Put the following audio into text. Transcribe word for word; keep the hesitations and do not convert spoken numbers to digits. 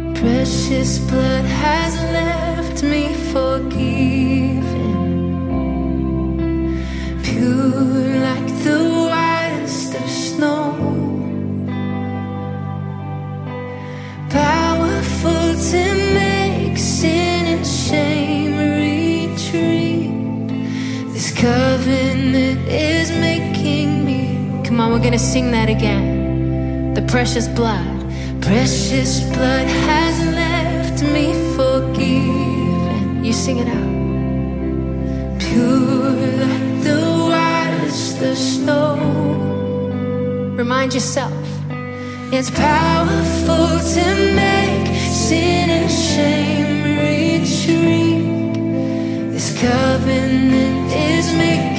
Precious blood has left me forgiven, pure like the whitest of snow, powerful to make sin and shame retreat. This covenant is making me. Come on, we're gonna sing that again. The precious blood, precious blood has left me forgiven. You sing it out. Pure like the whitest of snow. Remind yourself, it's powerful to make sin and shame retreat. This covenant is making